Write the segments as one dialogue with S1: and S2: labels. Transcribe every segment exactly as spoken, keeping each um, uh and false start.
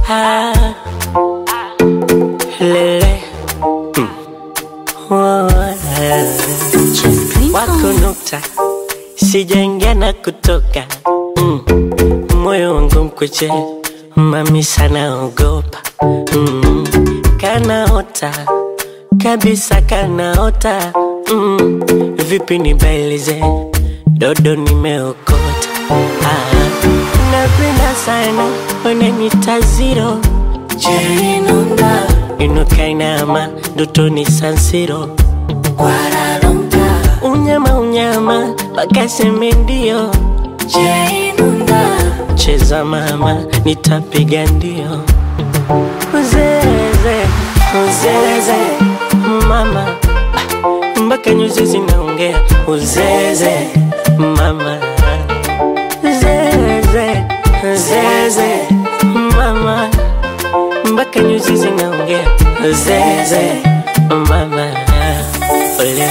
S1: ah, lele mm. Oh, wako nukta sijaingia na kutoka mm. Moyo wangu mkuche mami sana ogopa mm. Kanaota kabisa kanaota mm. Vipi nibailize dodo nimeokota ah. Napenda sana unanita zero Jerinunda inuka inama dotoni sansiro Guaralonga unyama unyama bakaseme ndio Jerinunda cheza mama nitapiga ndio Uzeze uzeze mama mpaka nyuzi zinaongea Uzeze mama Zeze zeze mama mpaka nyuzi zinaongea Zeze mama ole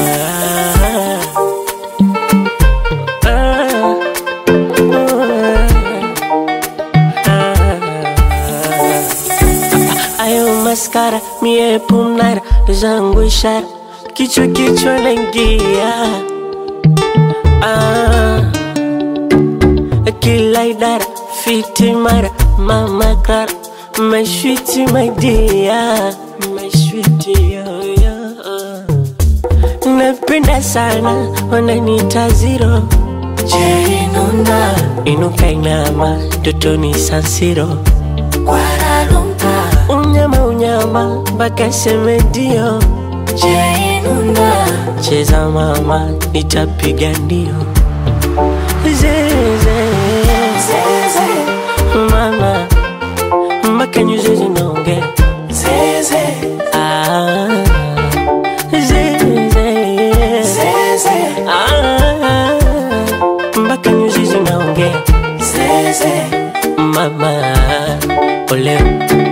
S1: ayo maskara mie pumnara zangu ishara kichwa kichwa naingia ah. Kila idara fiti mara mama kara my sweetie my dear my sweetie yo yo napenda sana wananita zero Jerinunda inuka inama dotoni sansiro Guaralonga unyama unyama bakaseme ndio Jerinunda cheza mama nitapiga ndio Zeze Zeze mama mpaka nyuzi zinaongea Zeze ah Zeze Zeze ah mpaka nyuzi zinaongea Zeze mama ole